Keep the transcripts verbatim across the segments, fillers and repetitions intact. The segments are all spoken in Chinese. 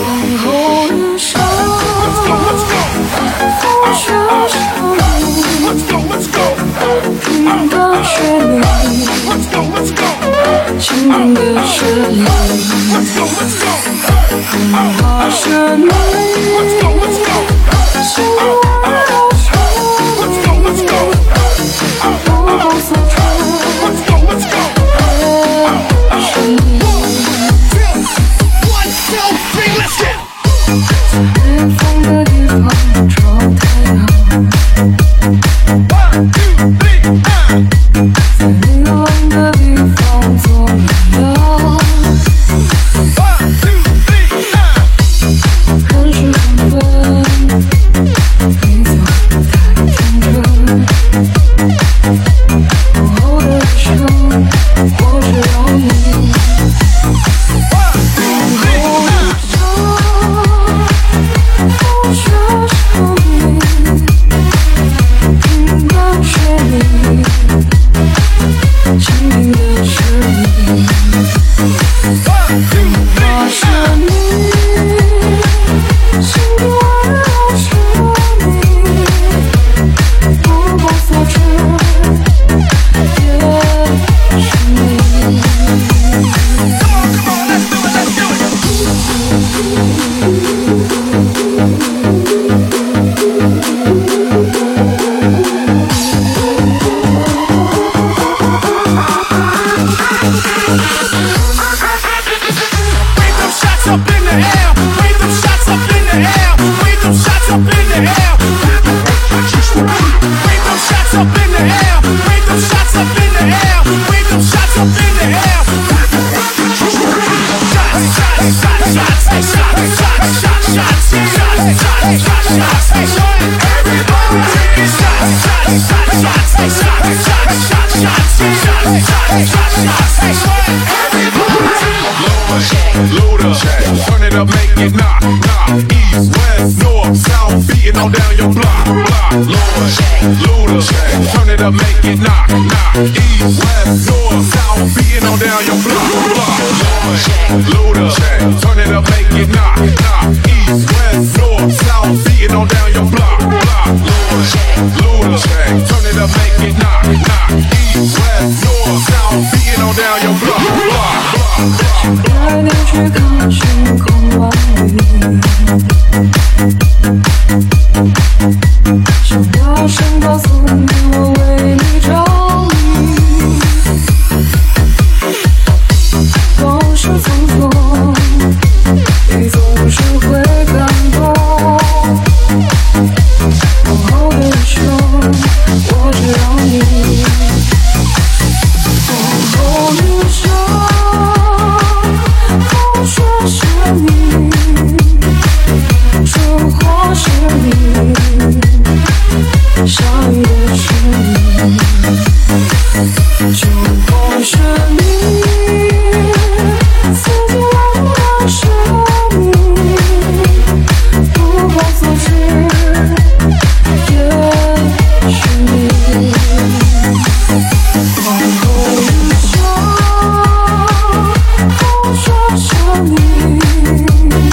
你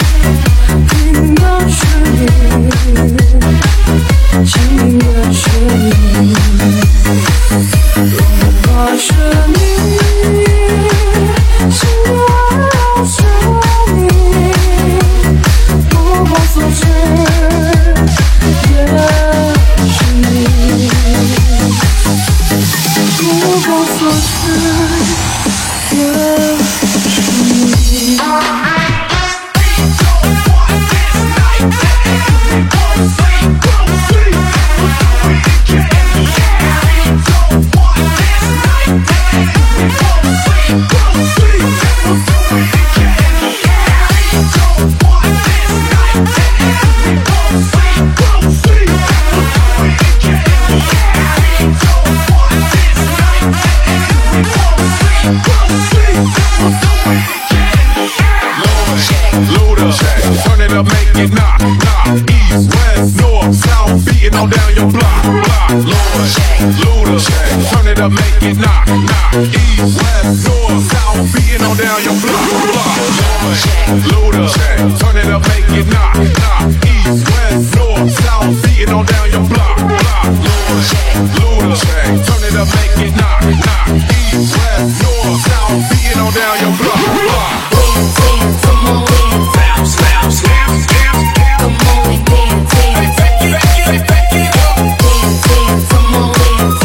Turn it up, make it knock, knock. East, west, north, south, beating on down your block, block. Lord, Luda, turn it up, make it knock, knock. East, west, north, south, beating on down your block, block. Lord, Luda, turn it up, make it knock, knock. East, west, north, south, beating on down your block, block. Lord, Luda, turn it up, make it knock, knock. East, west, north, south, beating on down your block, block. Come on, bounce, bounce, bounce, bounce. Come on and dance, dance. Back it, back it, back it up. Dance, dance. Come on, dance.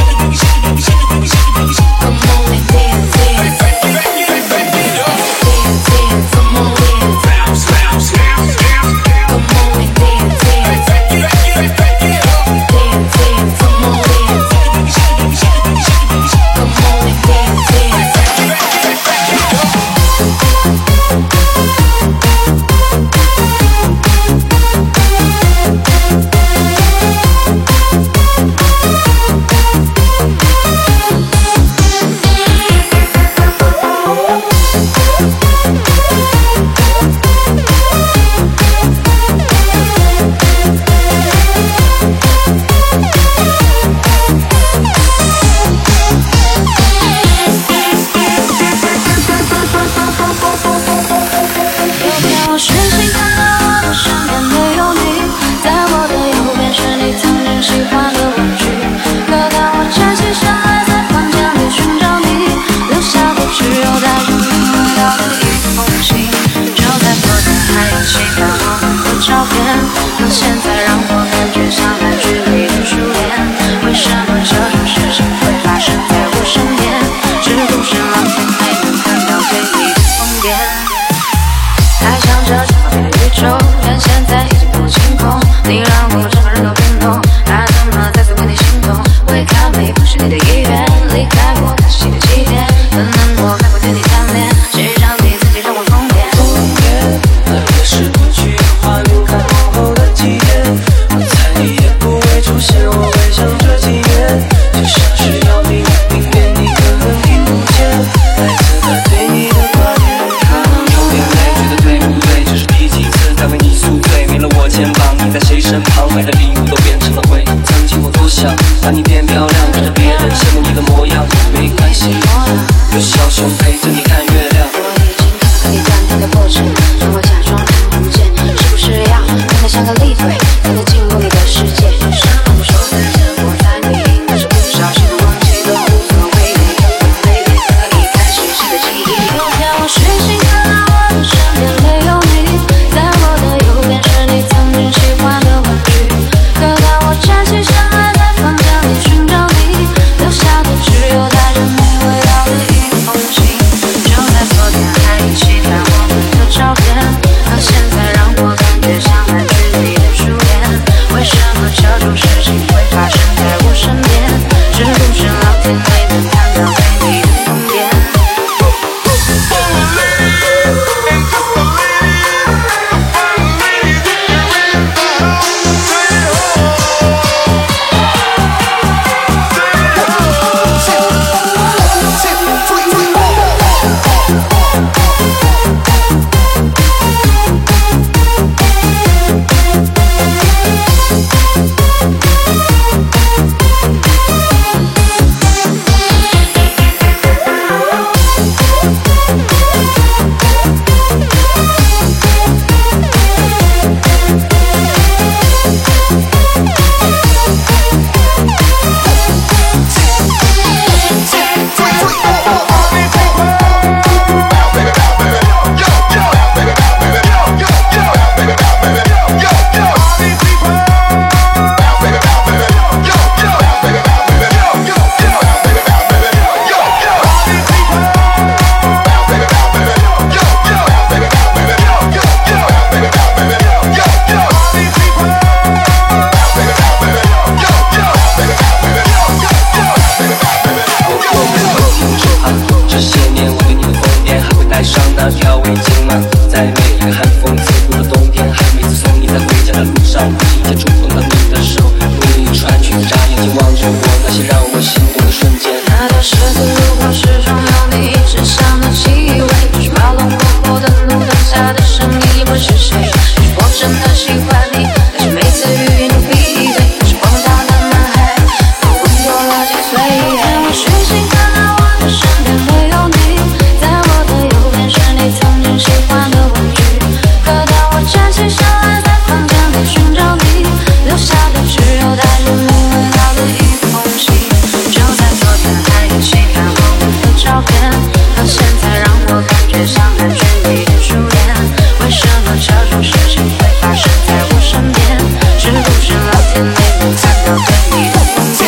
Come on and dance, dance. Back it, back it, back it up. Dance, dance. Come on, dance. Bounce, bounce, bounce, bounce. 喜欢你，可是每次语言都闭嘴，是广大的男孩，都混作了几岁。我虚心看到我的身边没有你，在我的右边是你曾经喜欢的玩具，可当我站起身来，在房间里寻找你，留下的只有带着你味道的一封信。就在昨天还一起看我们的照片，可现在让我感觉像看距离的初恋。为什么这种事情会发生在我身边？是不是老天没能看到对你的疯癫？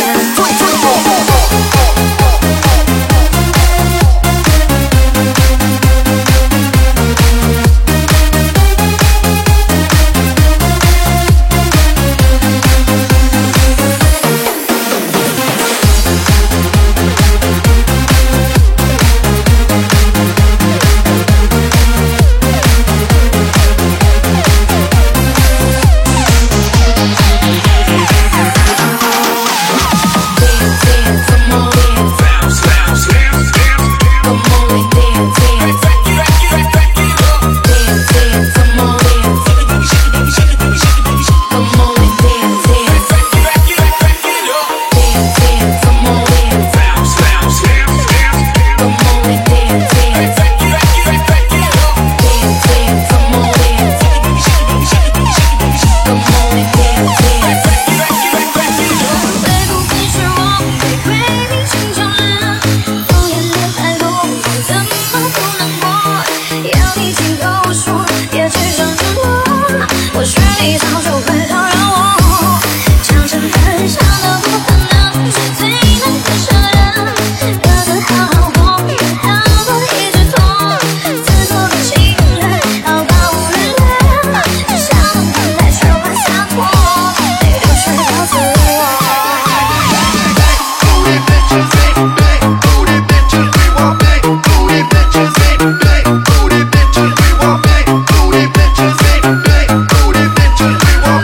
We want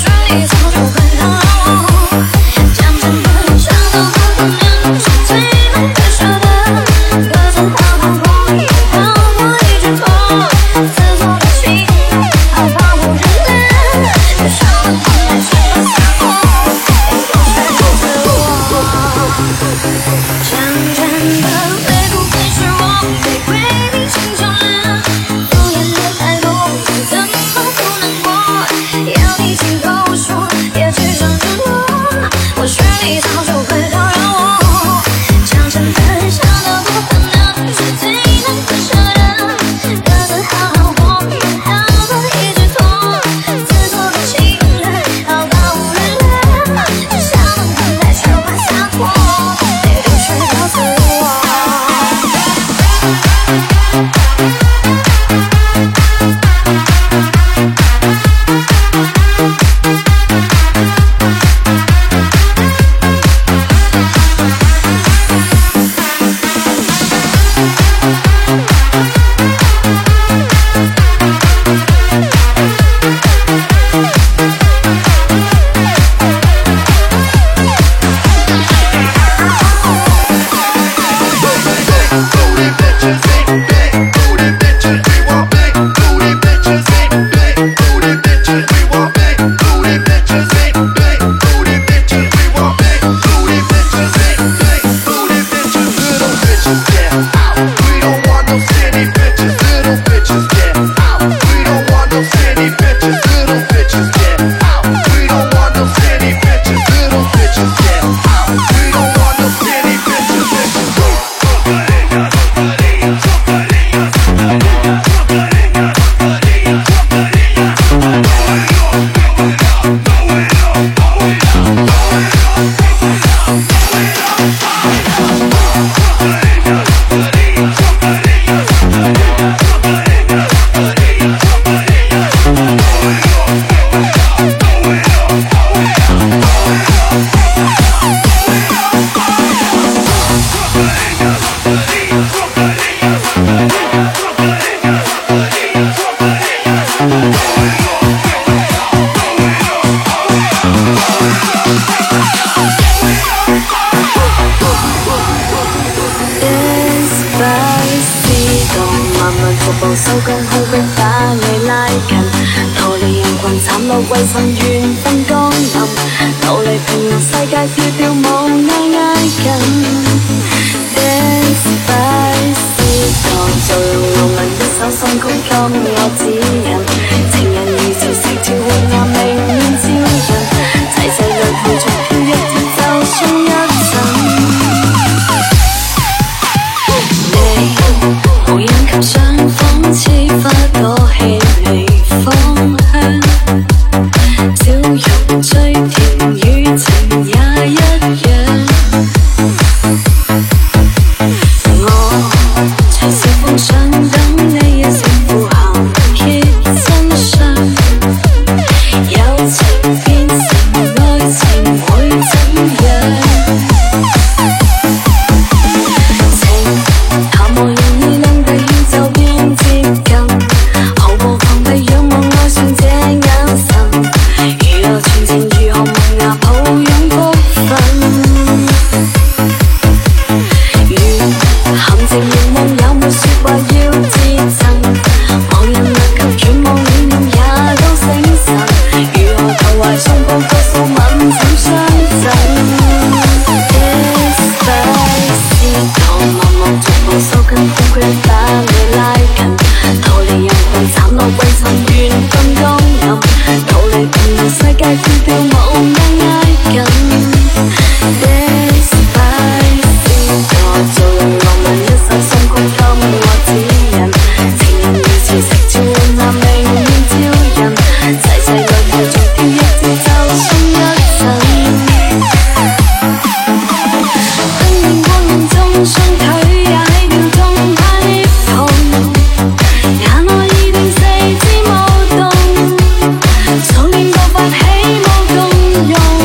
用。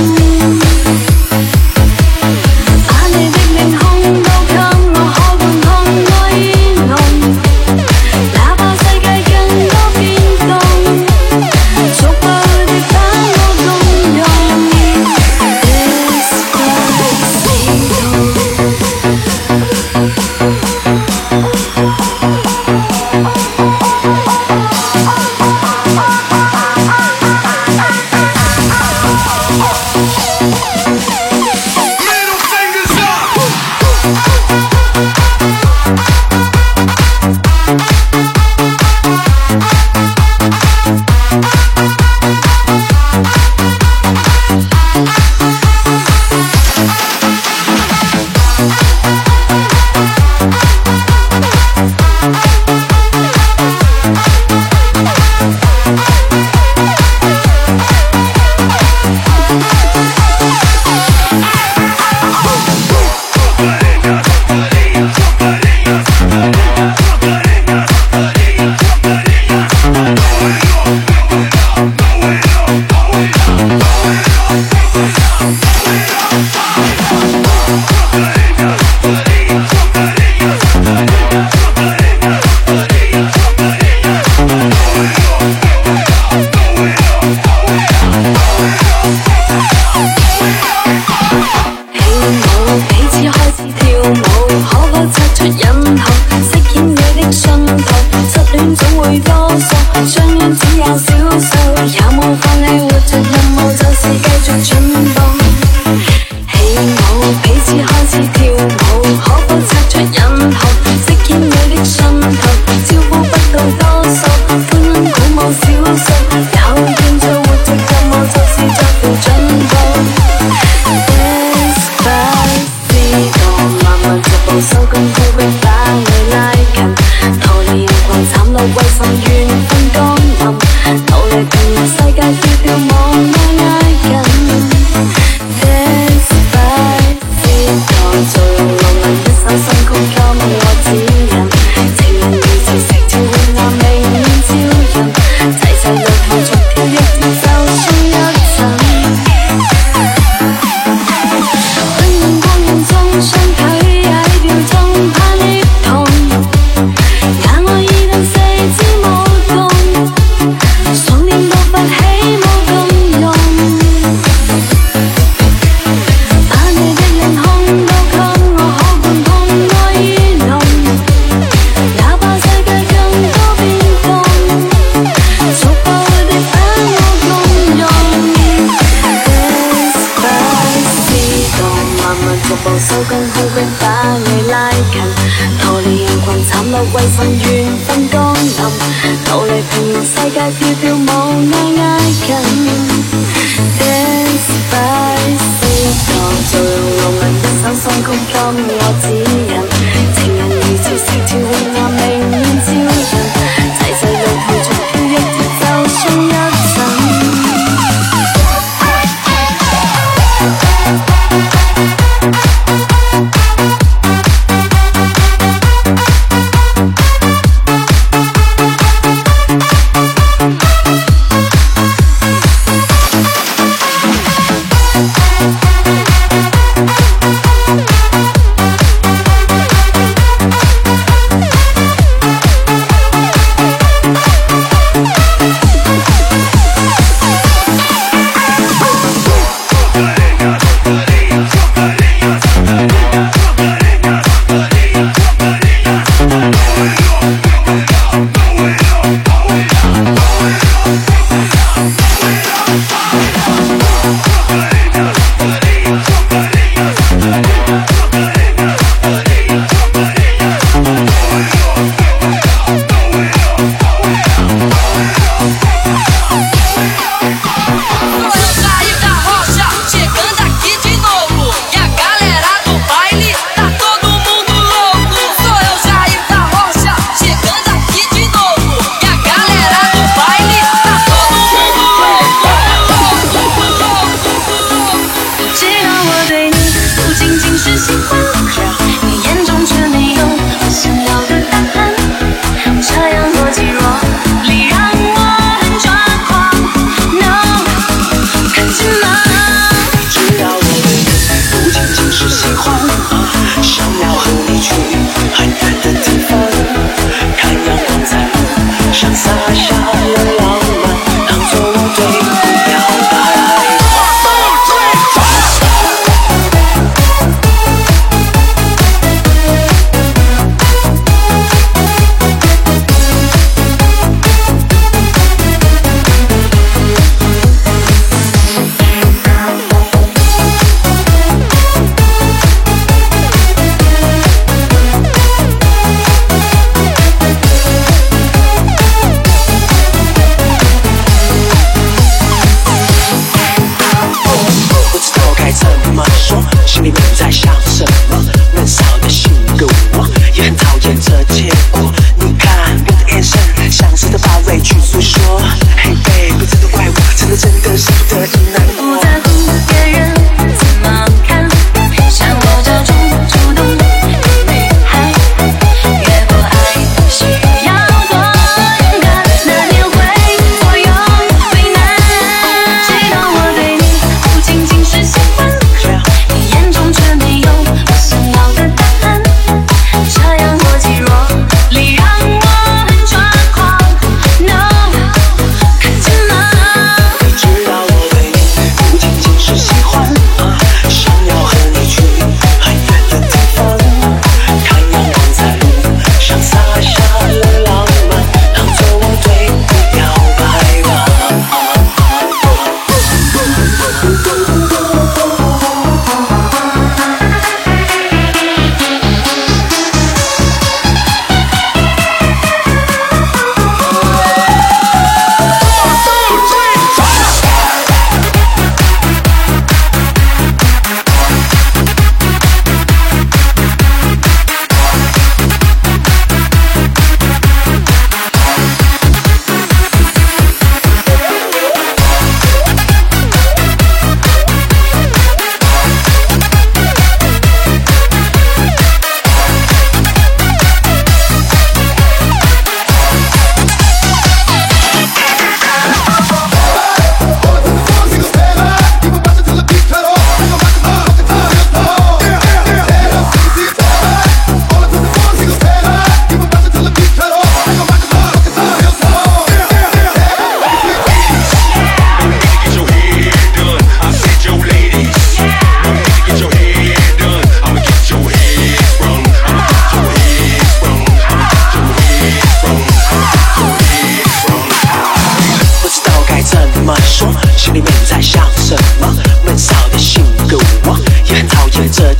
We'll be right back.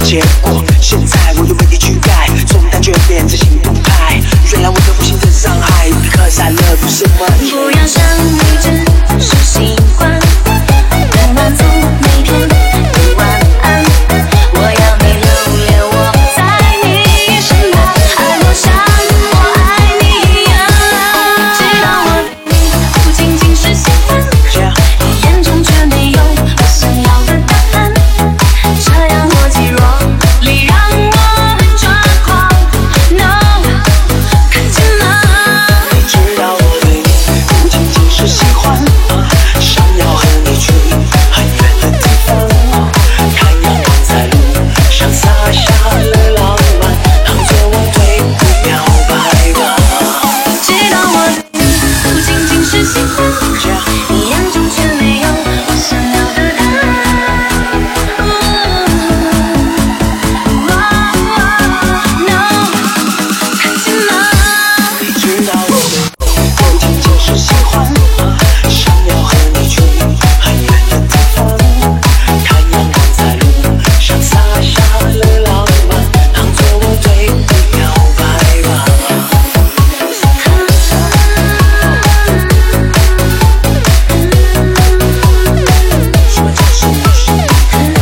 结果，现在我有问题去改，从单纯变成行动派。原来我的无心的伤害 ，Because I love you so much。 不要想你只是习惯，不满足每天的晚安。我要你留恋我在你身旁，爱我像我爱你一样。知道我对你不仅仅是喜欢，你眼中却没有我想要的答案。这样若即若离，让我抓狂。No， 看见了。 你知道我对你不仅仅是喜欢，想要和你去很远的地方，看阳光在路上洒下了浪漫，当作我对你表白吧。 知道我对你不仅仅是喜欢，你眼中却没有我想要的答案。No， 看见了。 你知道我对你不仅仅是喜欢，想要和你去很远的地方，看阳光在路上洒下了浪漫，当作我对你表白吧。说这是你是你的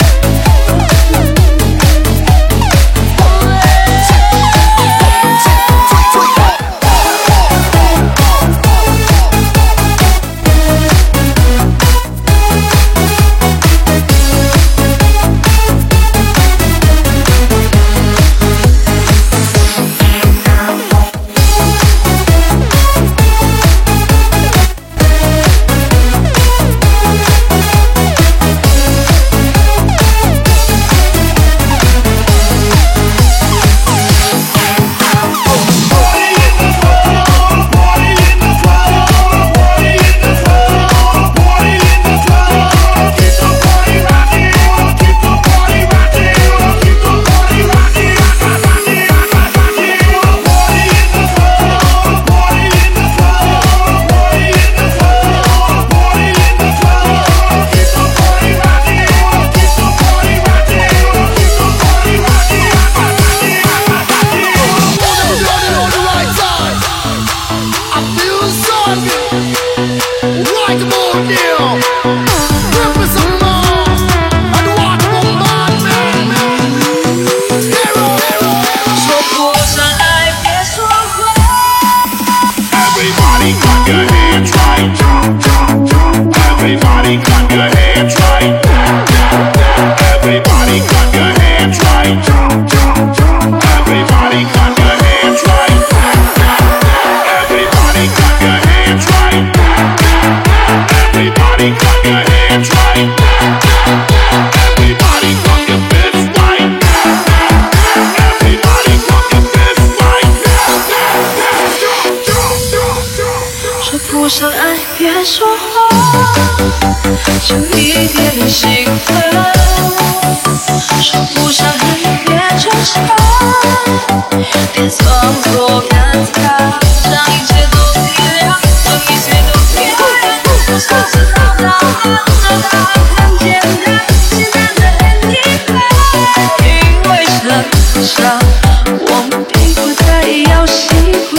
不上爱别说话，就一点喜欢。说不上恨别纠缠，别装作看他，让一切都体谅，让一切都体谅。我想知道他，让他很简单，简单的很遗憾。因为身上我们并不太要习惯。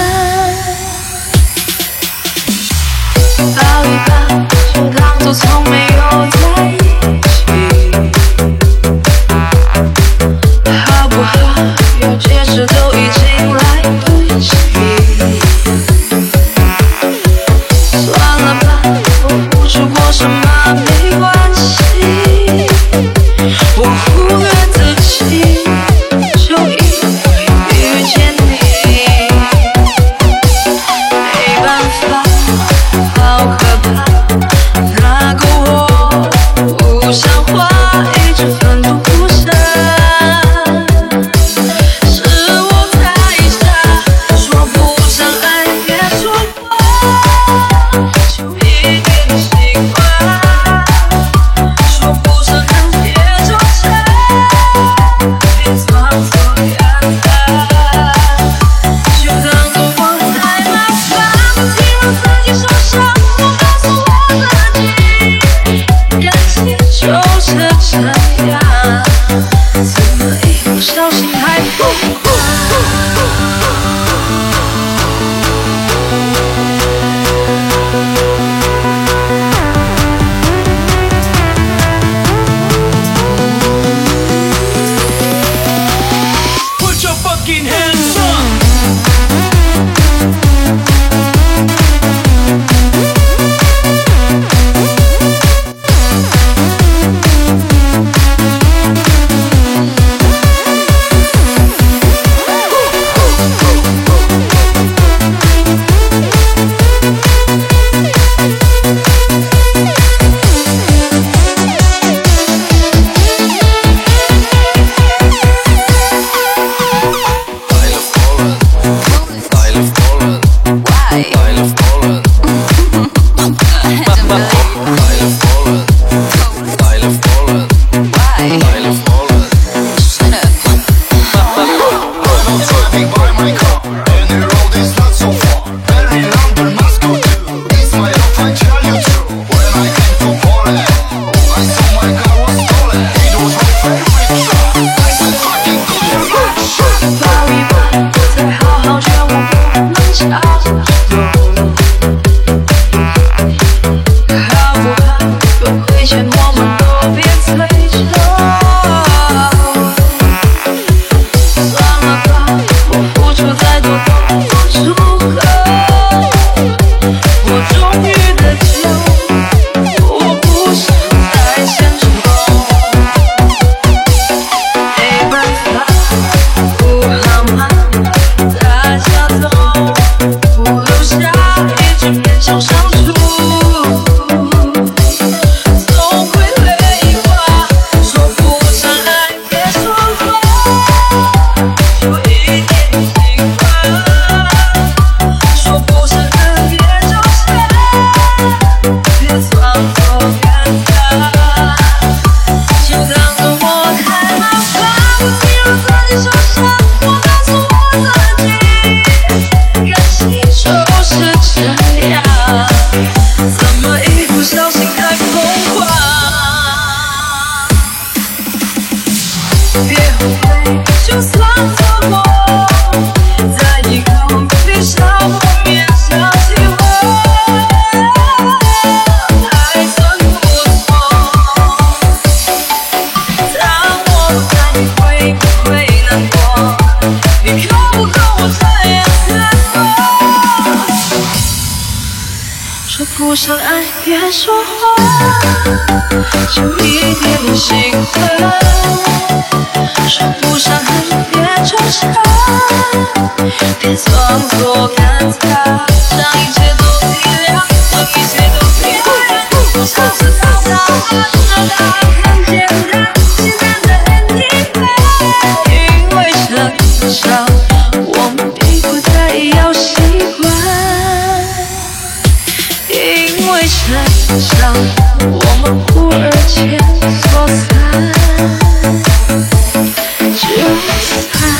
抱一抱，就当作从没有在一起，好不好？有解释都已经来不及。算了吧，我付出过什么没关系，我忽略自己，就因为遇见你，没办法。好可怕，那个我不像话，一直奋不顾身，是我太傻，说不上爱别说话，就一点习惯，说不上恨别纠缠，别装作看淡，就当作我太麻烦，不停让自己受伤。就是这样。 算错过，在以后闭上我面向体会，还算不错。当我不在，你会不会难过？你可不可我这样子做？说不上爱，别说话，就一点点心疼。说不上恨，别纠缠，别装作看他，让一切都体谅，让一切都体谅。我想知道他，知道很简单，简单的很体会，因为成长，我们并不太要习惯。因为成长，我们忽而间说散就散。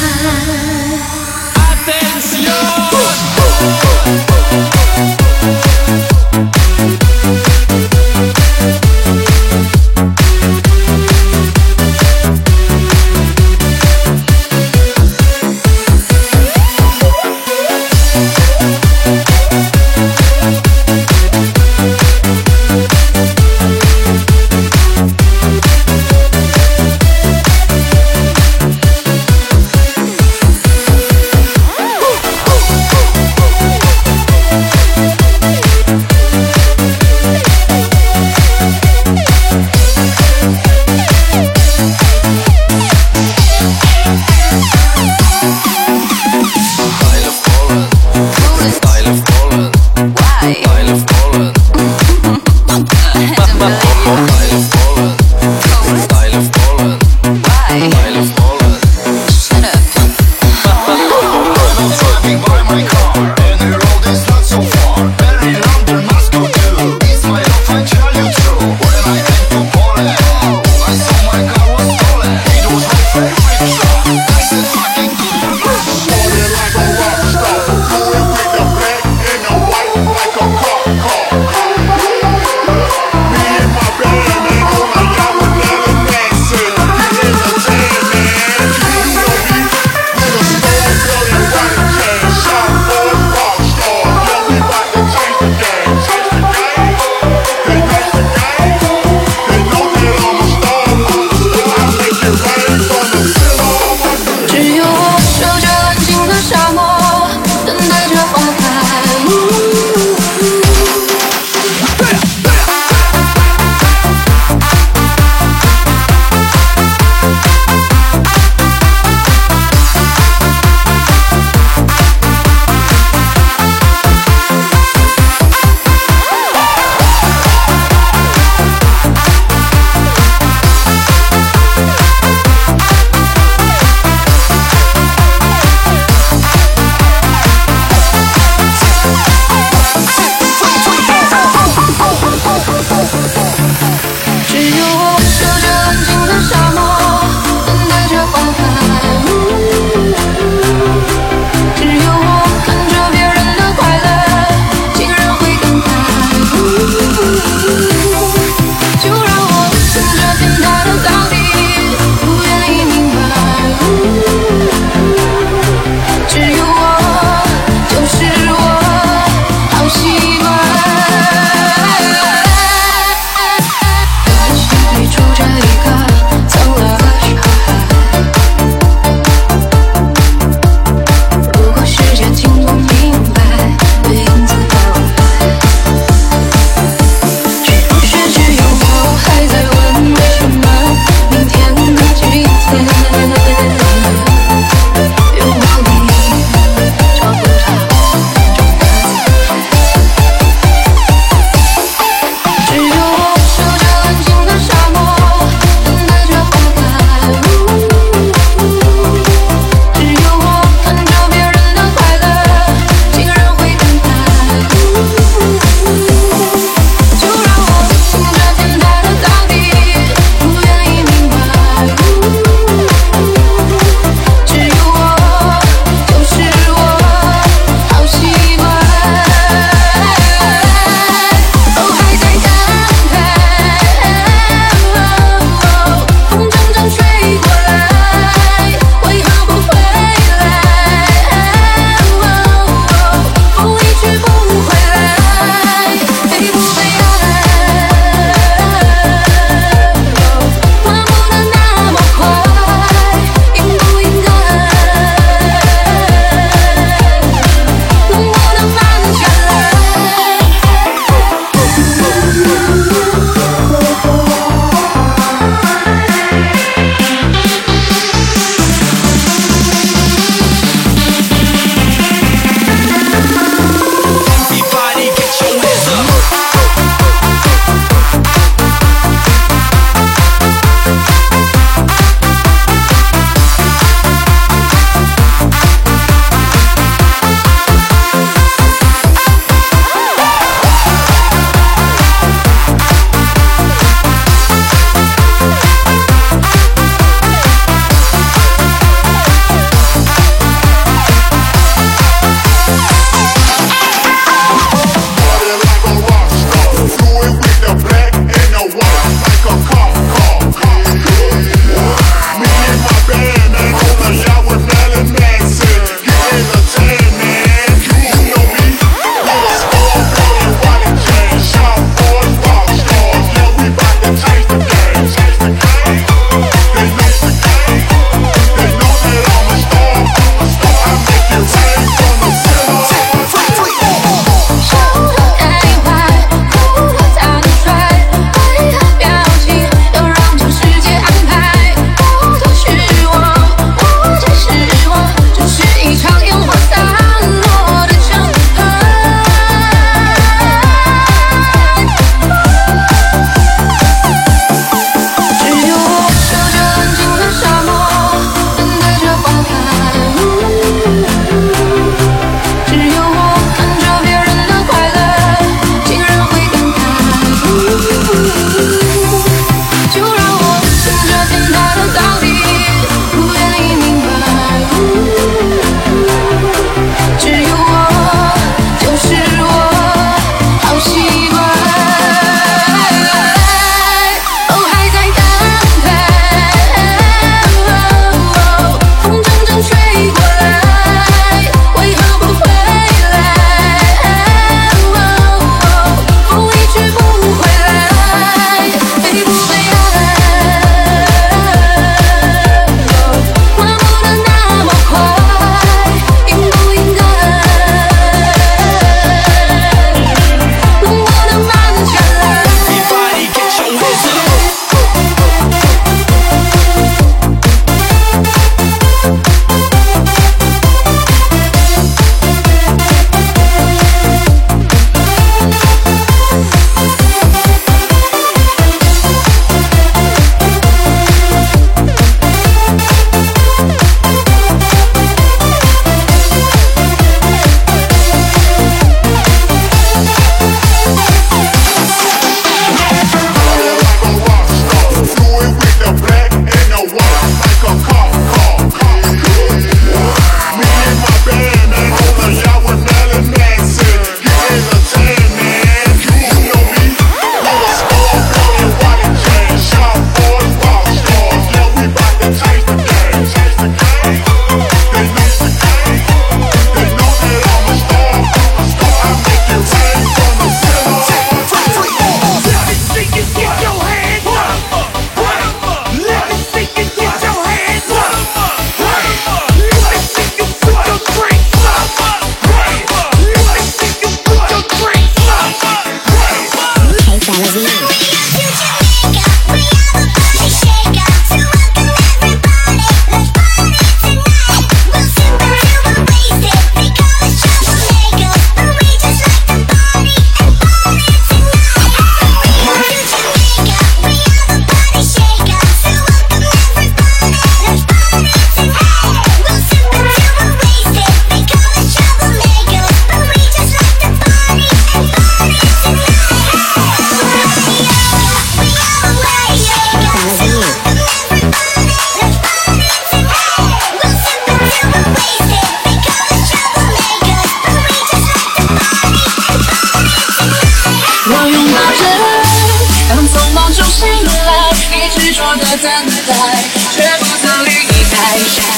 等待，却不曾离开。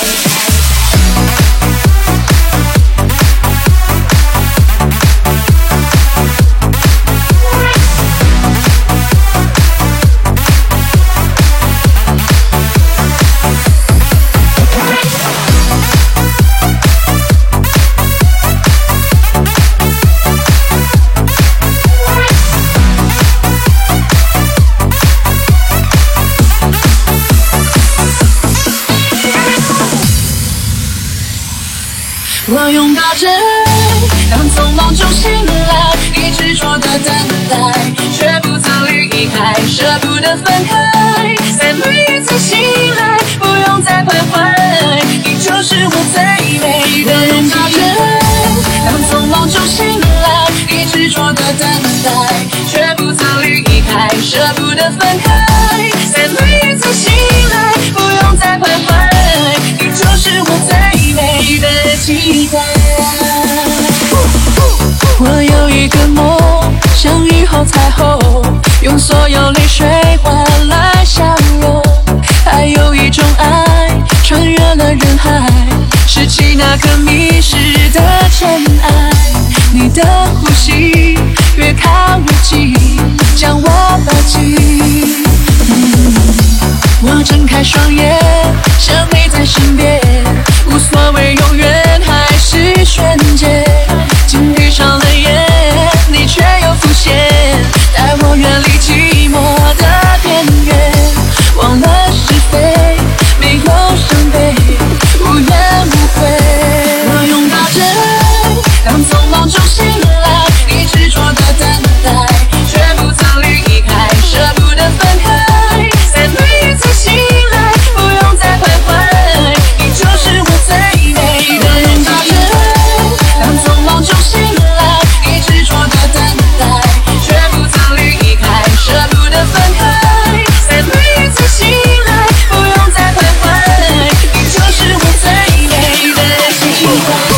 我拥抱着爱，当从梦中醒来，你执着的等待，却不曾离开，舍不得分开。在每一次醒来，不用再徘徊，你就是我最美的。我拥抱着爱，当从梦中醒来，你执着的等待，却不曾离开，舍不得分开。在每一次醒来，不用再徘徊，你就是我最美的期待。我有一个梦，想雨后彩虹，用所有泪水换来笑容。还有一种爱，穿越了人海，拾起那颗迷失的尘埃。你的呼吸越靠越近，将我抱紧。嗯，我睁开双眼，想你在身边，无所谓永远还是瞬间。紧闭上了眼，你却又浮现，带我远离寂寞的边缘。忘了是非，没有伤悲，无怨无悔。我拥抱着爱，当从梦中醒来，你执着的等待，却不曾离开，舍不得分开。在每一次醒来，不用再徘徊，你就是我最美的。拥抱着爱，当从梦中醒来，你执着的等待，却不曾离开，舍不得分开。在每一次醒来，不用再徘徊，你就是我最美的期待。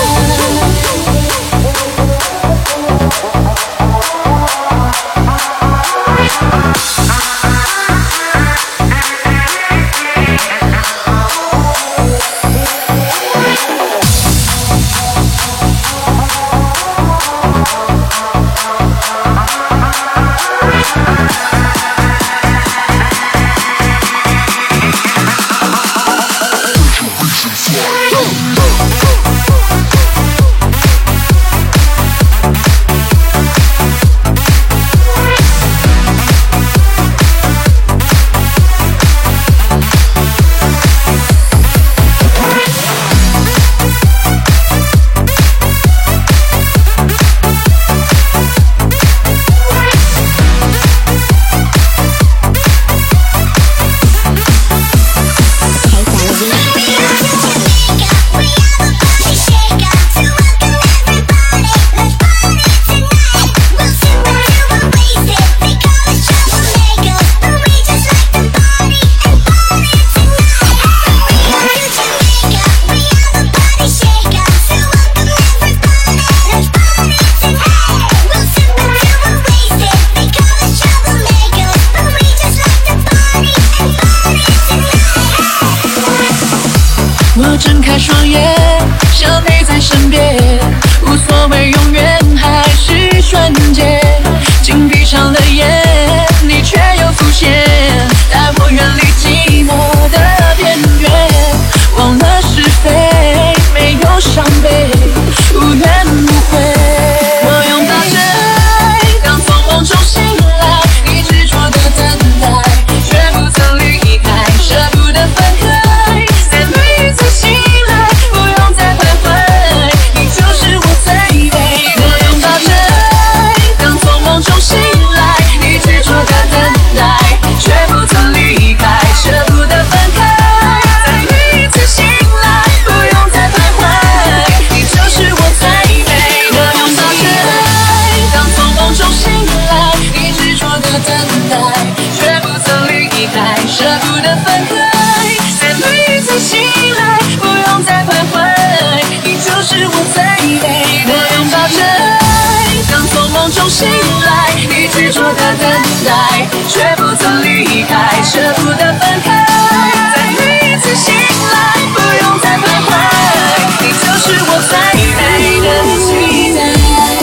我睁开双眼，想你在身边，无所谓永远还是瞬间。紧闭上了眼，你却又浮现，带我远离寂寞的边缘。忘了是非，没有伤悲，无怨无悔。我拥抱着爱，当从梦中醒来，你执着的等待，却不曾离开，舍不得分开。在每一次醒来，不用再徘徊，你就是我最美的。我拥抱着爱，当从梦中醒来，你执着的等待，却不曾离开，舍不得分开。在每一次醒来，不用再徘徊，你就是我最美的。我拥抱着爱，当从梦中醒来，你执着的等待，却不曾离开，舍不得分开。在每一次醒来，不用再徘徊，你就是我最美的。我拥抱着爱，当从梦中醒来，你执着的等待，却不曾离开，舍不得分开。在每一次醒来，不用再徘徊，你就是我最美的期待。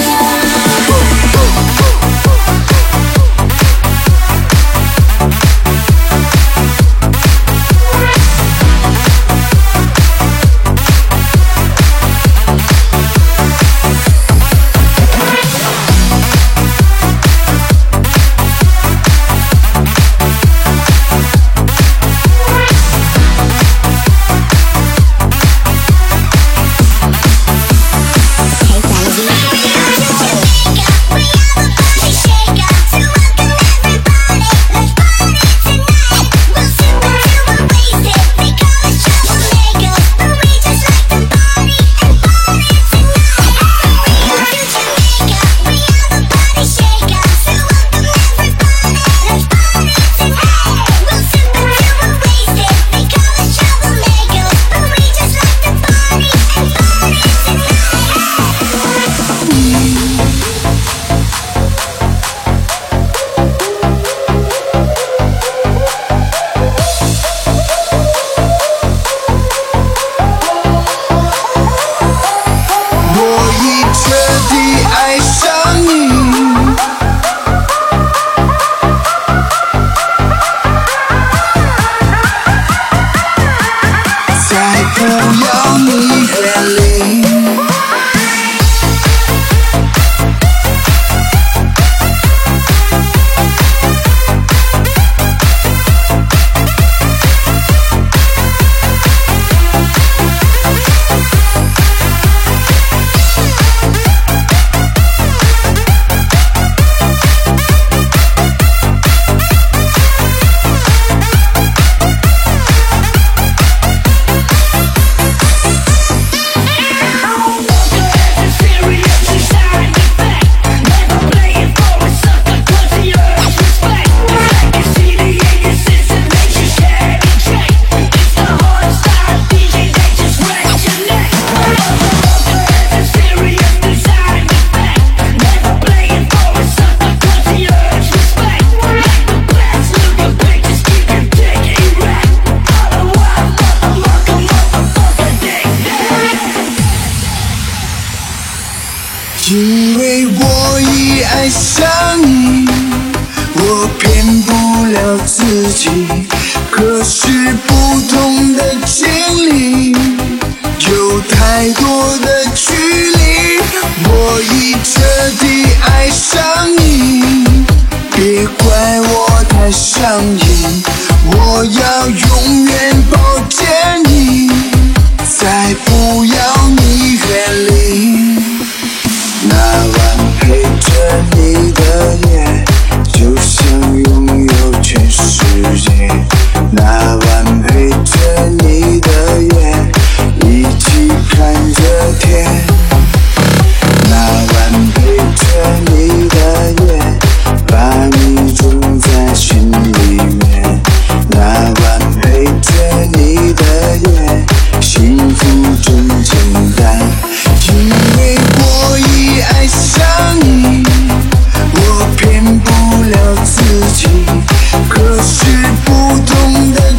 因为我已爱上你，我骗不了自己。可是不同的经历，有太多的距离。我已彻底爱上你，别怪我太上瘾。我要永远抱歉你，再不要你远离。那晚陪着你的夜，就像拥有全世界。那晚陪着你的夜，一起看着天。那晚陪着你的夜，把你种在心里面。那晚陪着你的夜，幸福真简单。因为我已爱上你，我骗不了自己。可是不同的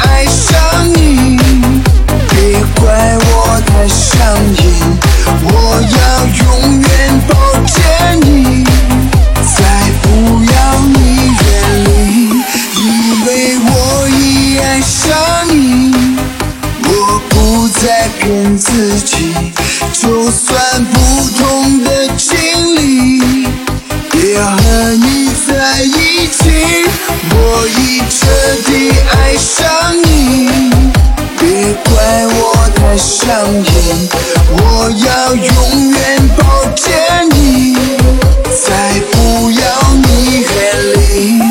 爱上你，别怪我太上瘾，我要永远抱着你，再不要你远离，因为我已爱上你，我不再骗自己，就算不同的经历，也要和你在一起，我已彻底爱上你，别怪我太上瘾，我要永远抱着你，再不要你远离。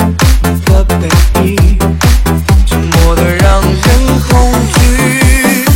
沉默的让人恐惧。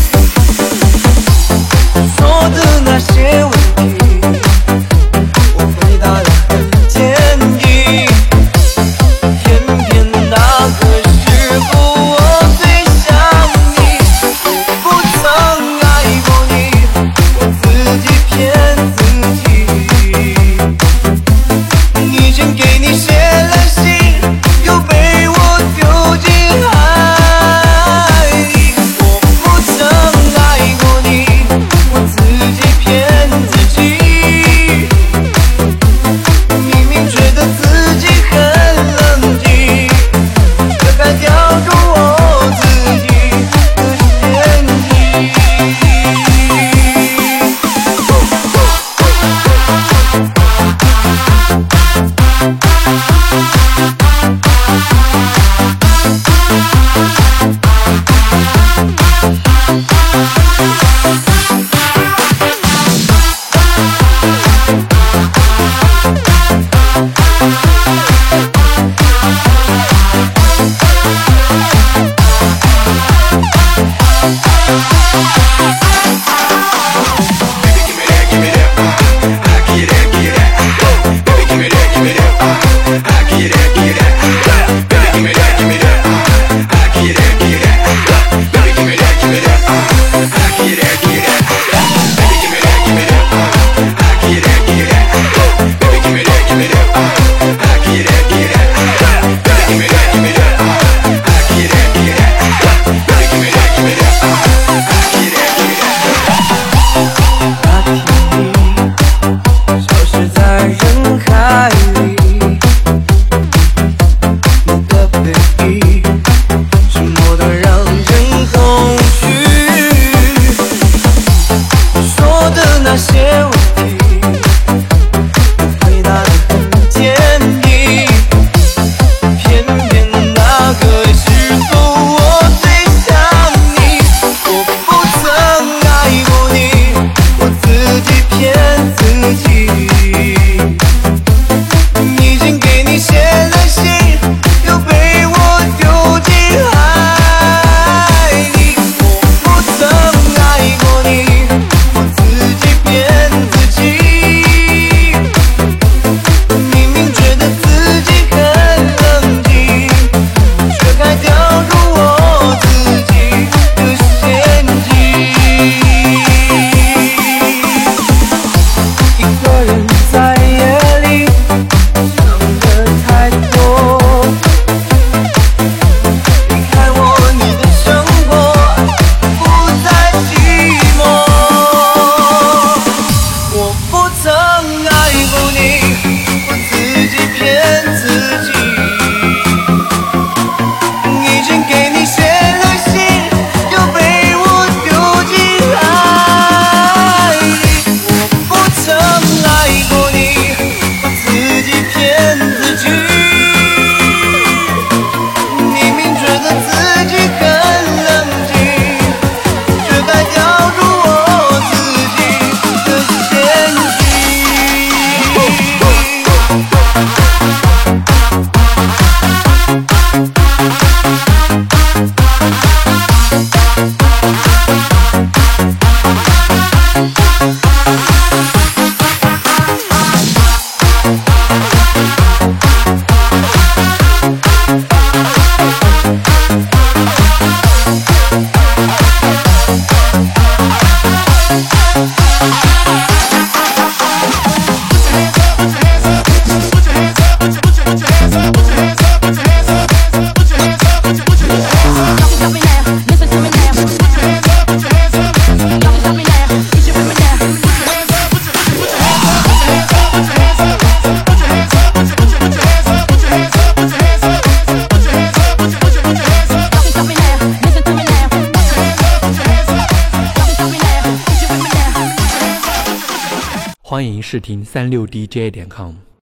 欢迎试听三六 D J 点 com。